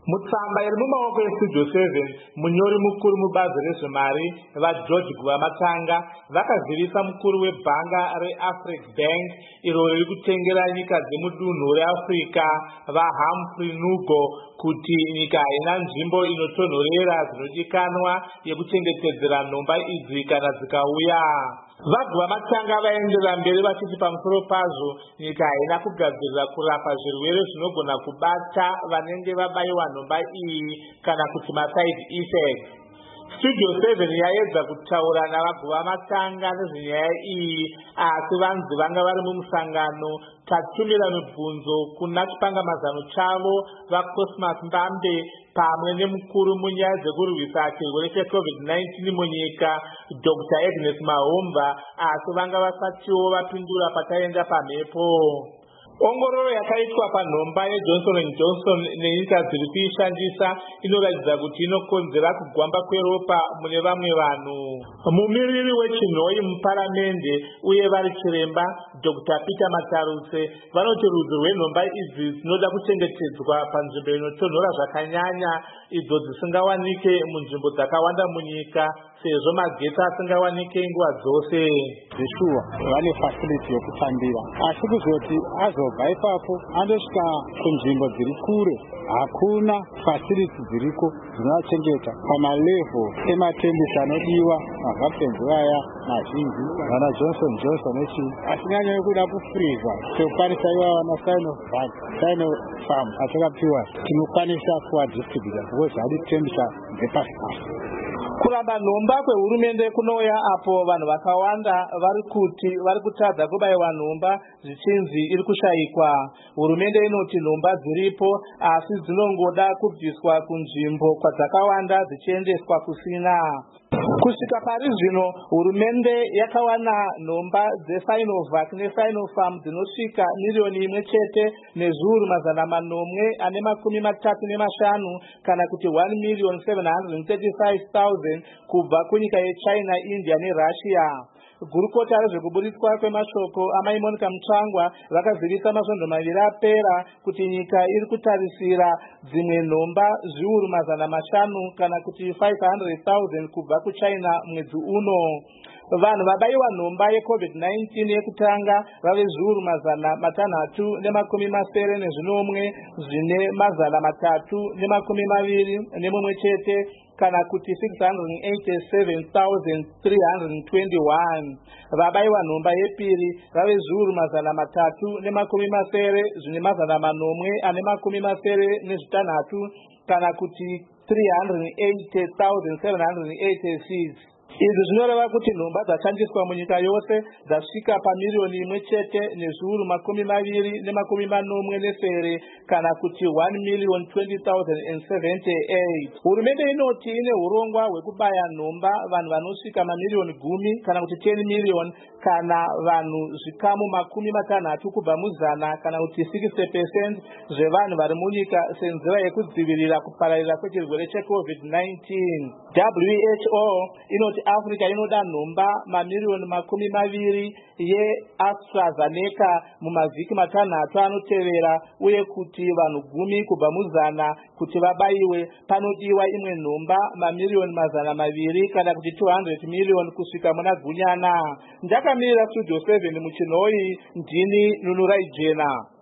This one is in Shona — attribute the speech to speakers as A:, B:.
A: Mutsamba iri mumaoko estudio 7 munyori mukuru mubazi rezvemari vaGeorge Guvamatanga vakazivisa mukuru webhanga reAfricbank iro riri kutengera nyika dzemudunhu reAfrica vaHumphrey Nugo kuti nyika haina nzvimbo inotonhorera dzinodikanwa yekuchengetedzera nhomba idzi kana dzikauya. VaGuvamatanga vaenderera mberi vachiti pamusoro pazvo nyika haina kugadzirira kurapa zvirwere zvinogona kubata vanenge vabayiwa nhomba iyi kana kuti maside effects. Studio 7 yaedza kutaura navaGuvamatanga nezvenyaya iyi, asi vanzi vanga vari mumusangano. Tatumira mibvunzo kuna chipangamazano chavo vaCosmas Mbambe pamwe nemukuru munyaya dzekurwisa chirwere cheCovid-19 munyika Dr. Agnes Mahomba, asi vanga vasatiwo vapindura pataenda pamhepo. Ongororo yakaitwa panhomba yeJohnson & Johnson nenyika dziri kuishandisa inoratidza kuti inokonzera kugwamba kweropa mune vamwe vanhu. Mumiriri wechinhoi muparamende uye vari chiremba Dr. Peter Matarutse vanoti rudzi rwenhomba idzi dzinoda kuchengetedzwa panzvimbo inotonhora zvakanyanya, idzo dzisingawanike munzvimbo dzakawanda munyika sezvo magetsi asingawanike nguva dzose.
B: Zvishuwa vane facility yokufambira, asi kuzoti azobva ipapo andosvika kunzvimbo dziri kure hakuna facility dziriko dzinovachengeta pamalevel ematendisi anodiwa mavhakenzi vaya mazhinji vana Johnson & Johnson asi nyanya yekuda kufrizwa sekukwanisa iwa vana Sinopharm atakapiwa tinokwanisa kuadistribhuta because hadi tendisa dzepasi pasi.
A: Kuramba nhomba kwehurumende kunouya apo vanhu vakawanda vari kutadza kubayiwa nhomba zvichinzi iri kushayikwa. Hurumende inoti nhomba dziripo asi dzinongoda kubviswa kunzvimbo kwadzakawanda dzichiendeswa kusina. Kusvika pari zvino hurumende yakawana nhomba dzeSinovac neSinopharm dzinosvika miriyoni imwe chete nezviuru mazana manomwe ane makumi matatu nemashanu kana kuti 1,735,000 kubva kunyika yeChina, India neRussia. Gurukota rezvekuburitswa kwemashoko amai Monica Mutsvangwa vakazivisa masvondo maviri apera kuti nyika iri kutarisira dzimwe nhomba zviuru mazana mashanu kana kuti 500,000 kubva kuChina mwedzi uno. Vanhu vabayiwa nhomba yeCovid-19 yekutanga vave zviuru mazana matanhatu nemakumi masere nezvinomwe zvine mazana matatu nemakumi maviri nemumwe chete kana kuti 687,321. Vabayiwa nhomba yepiri vave zviuru mazana matatu nemakumi masere zvine mazana manomwe ane makumi masere nezvitanhatu kana kuti 380,786. Izvi zvinoreva kuti nhomba dzashandiswa munyika yose dzasvika pamiriyoni imwe chete nezviuru makumi maviri nemakumi manomwe nesere kana kuti 1,020,078. Hurumende inoti ine urongwa hwekubaya nhomba vanhu vanosvika mamiriyoni 10 kana kuti 10 miliyoni kana vanhu zvikamu makumi matanhatu kubva muzana kana kuti 60% zvevanhu vari munyika senzira yekudzivirira kupararira kwechirwere cheCovid-19. WHO inoti Africa inoda nhomba mamiriyoni makumi maviri yeAstraZeneca mumavhiki matanhatu anotevera uye kuti vanhu 10 kubva muzana kuti vabayiwe panodiwa imwe nhomba mamiriyoni mazana maviri kana kuti 200 miliyoni kusvika muna Gunyana. Ndakamirira Studio 7 muchinhoi, ndini Nunurai Jena.